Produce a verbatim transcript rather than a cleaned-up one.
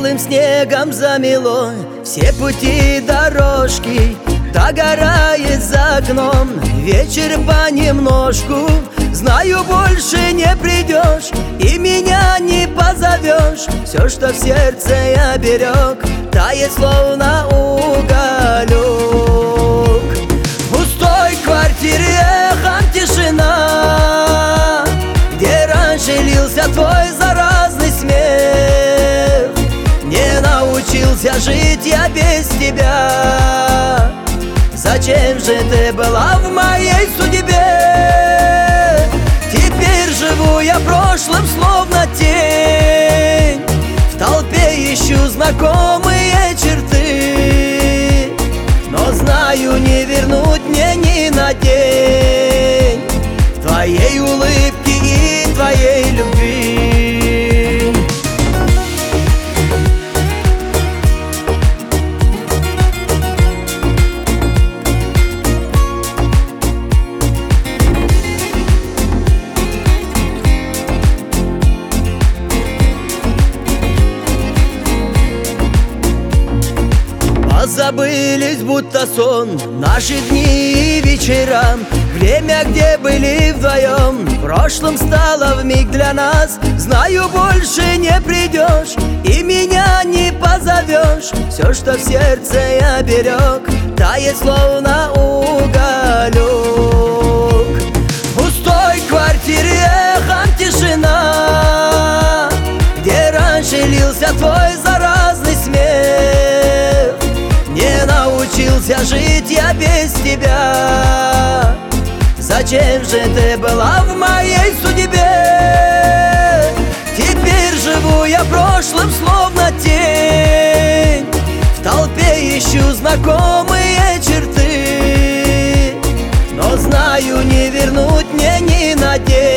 белым снегом замело все пути и дорожки, догорает за окном вечер понемножку. Знаю, больше не придешь и меня не позовешь. Все, что в сердце я берег, тает словно уголек. В пустой квартире эхом тишина, где раньше лился твой заразный смех. Не научился жить я без тебя. Зачем же ты была в моей судьбе? Теперь живу я прошлым, словно тень. В толпе ищу знакомые черты, но знаю, не вернуть мне ни на день твоей улыбки и твоей любви. Забылись, будто сон, наши дни и вечера, время, где были вдвоем. Прошлым стало вмиг для нас. Знаю, больше не придешь и меня не позовешь. Все, что в сердце я берег, тает словно уголек. В пустой квартире эхом тишина, где раньше лился твой заразный смех. Не научился жить я без тебя. Зачем же ты была в моей судьбе? Теперь живу я прошлым, словно тень. В толпе ищу знакомые черты, но знаю, не вернуть мне ни на день